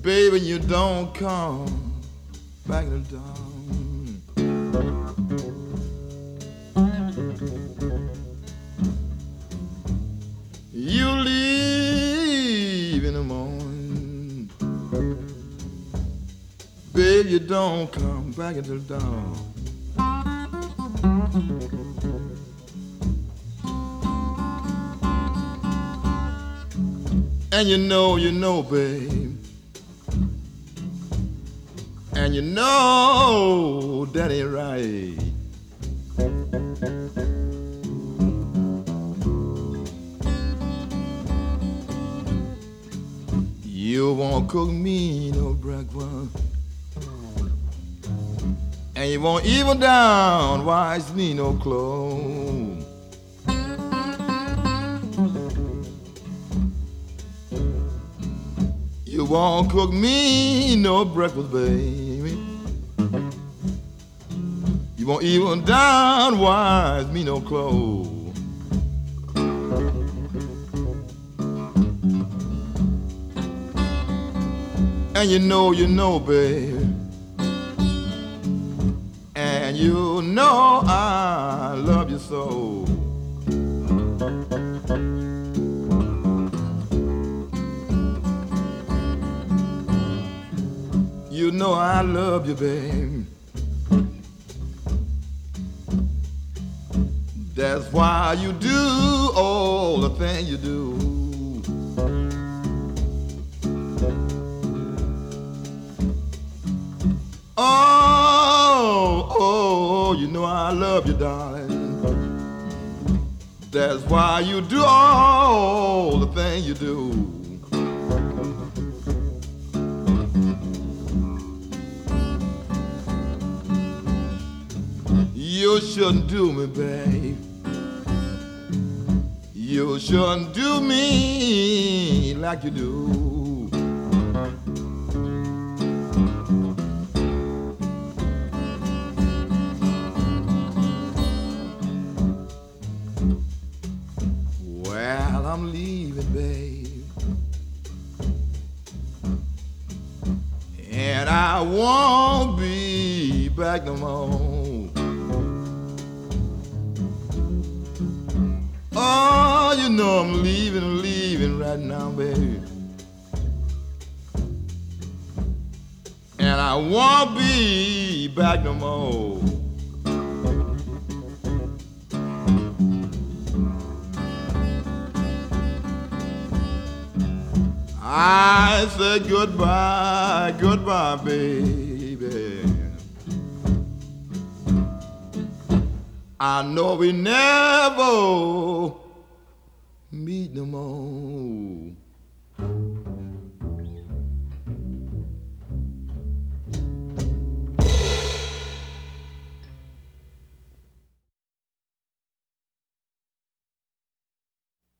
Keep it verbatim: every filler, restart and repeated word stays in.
Baby, you don't come back to town. You leave in the morning. Baby, you don't come back until dawn. And you know, you know, babe, and you know that ain't right. You won't cook me no breakfast, and you won't even down wash me no clothes. You won't cook me no breakfast, baby. You won't even down wash me no clothes. And you know, you know, baby, and you know I love you so. You know I love you, babe. That's why you do all the things you do. Oh, oh, you know I love you, darling. That's why you do all the things you do. You shouldn't do me, babe. You shouldn't do me like you do. Well, I'm leaving, babe, and I won't be back no more. Oh, you know I'm leaving, leaving right now, baby, and I won't be back no more. I said goodbye, goodbye, baby. I know we never meet no more.